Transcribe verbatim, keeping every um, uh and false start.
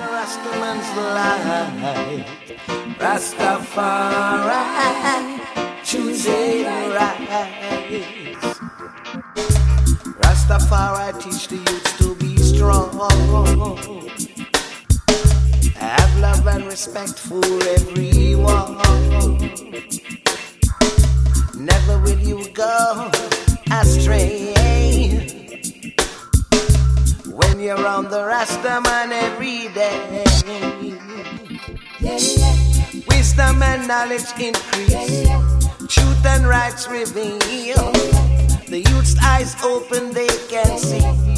Rastaman's light. Rastafari, choosing right. Rastafari teach the youths to be strong. Have love and respect for everyone. Never will you go astray when you're on the Rastaman every day. Yeah, yeah. Wisdom and knowledge increase, yeah, yeah. Truth and rights reveal, yeah, yeah. The youth's eyes open, they can see